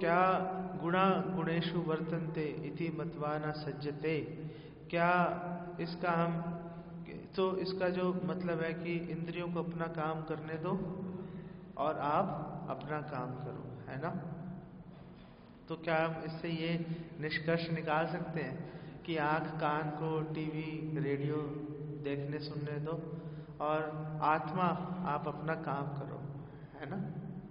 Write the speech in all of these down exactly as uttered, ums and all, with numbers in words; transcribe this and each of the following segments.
क्या गुणा गुणेषु वर्तन्ते इति मत्वा न सज्जते, क्या इसका हम तो इसका जो मतलब है कि इंद्रियों को अपना काम करने दो और आप अपना काम करो, है ना। तो क्या हम इससे ये निष्कर्ष निकाल सकते हैं कि आंख कान को टीवी रेडियो देखने सुनने दो और आत्मा आप अपना काम करो, है ना।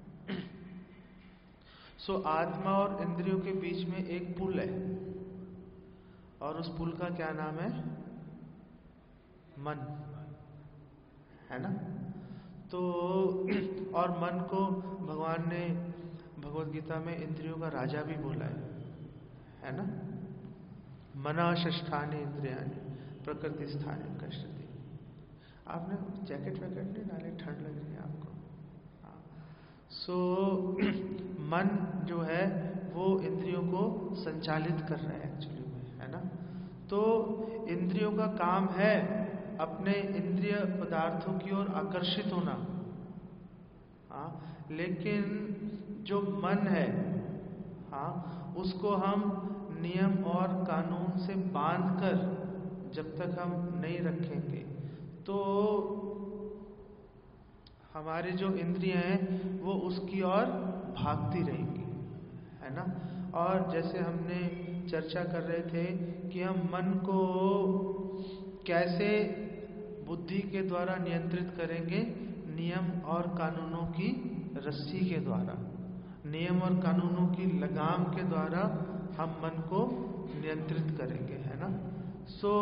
सो आत्मा और इंद्रियों के बीच में एक पुल है और उस पुल का क्या नाम है? मन, है ना। तो और मन को भगवान ने भगवद गीता में इंद्रियों का राजा भी बोला है, है ना। मना षष्ठानि इंद्रियाणि प्रकृति स्थाने कष्टति। आपने जैकेट वैकेट नहीं डाले, ठंड लग रही है आपको। सो so, मन जो है वो इंद्रियों को संचालित कर रहा है एक्चुअली में, है ना। तो इंद्रियों का काम है अपने इंद्रिय पदार्थों की ओर आकर्षित होना, हाँ। लेकिन जो मन है, हाँ, उसको हम नियम और कानून से बांधकर जब तक हम नहीं रखेंगे तो हमारी जो इंद्रियां हैं वो उसकी ओर भागती रहेंगी, है ना। और जैसे हमने चर्चा कर रहे थे कि हम मन को कैसे बुद्धि के द्वारा नियंत्रित करेंगे, नियम और कानूनों की रस्सी के द्वारा, नियम और कानूनों की लगाम के द्वारा हम मन को नियंत्रित करेंगे, है ना। सो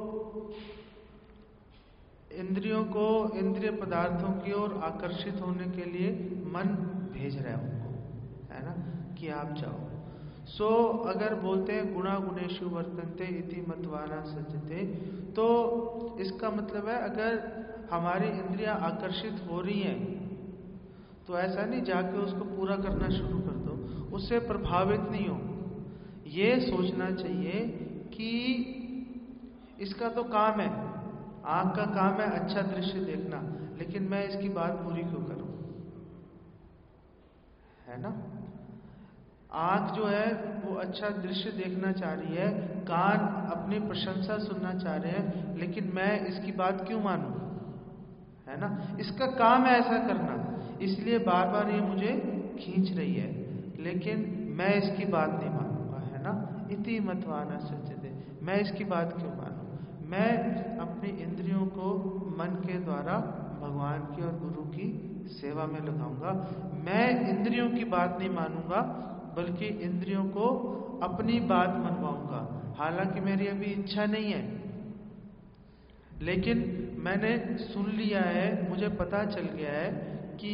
इंद्रियों को इंद्रिय पदार्थों की ओर आकर्षित होने के लिए मन भेज रहा है उनको, है ना, कि आप जाओ। सो अगर बोलते हैं गुणा गुणेषु वर्तन्ते इति मत्वा न सज्जते, तो इसका मतलब है अगर हमारी इंद्रियां आकर्षित हो रही हैं तो ऐसा नहीं जाके उसको पूरा करना शुरू कर दो, उससे प्रभावित नहीं हो। ये सोचना चाहिए कि इसका तो काम है, आंख का काम है अच्छा दृश्य देखना, लेकिन मैं इसकी बात पूरी क्यों करूं, है ना। आंख जो है वो अच्छा दृश्य देखना चाह रही है, कान अपनी प्रशंसा सुनना चाह रहे हैं, लेकिन मैं इसकी बात क्यों मानूं, है ना। इसका काम है ऐसा करना, इसलिए बार बार ये मुझे खींच रही है, लेकिन मैं इसकी बात नहीं मानूंगा, है ना। इति मत्वा न सज्जते, मैं इसकी बात क्यों मानूं। मैं अपनी इंद्रियों को मन के द्वारा भगवान की और गुरु की सेवा में लगाऊंगा। मैं इंद्रियों की बात नहीं मानूंगा, बल्कि इंद्रियों को अपनी बात मनवाऊंगा। हालांकि मेरी अभी इच्छा नहीं है, लेकिन मैंने सुन लिया है, मुझे पता चल गया है कि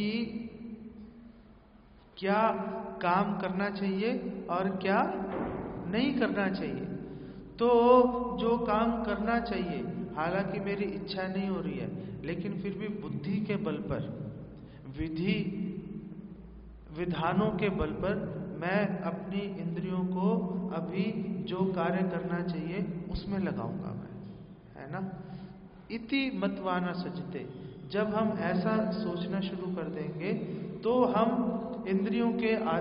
क्या काम करना चाहिए और क्या नहीं करना चाहिए। तो जो काम करना चाहिए, हालांकि मेरी इच्छा नहीं हो रही है, लेकिन फिर भी बुद्धि के बल पर, विधि विधानों के बल पर मैं अपनी इंद्रियों को अभी जो कार्य करना चाहिए उसमें लगाऊंगा मैं, है ना। इति मत्वा न सज्जते, जब हम ऐसा सोचना शुरू कर देंगे तो हम इंद्रियों के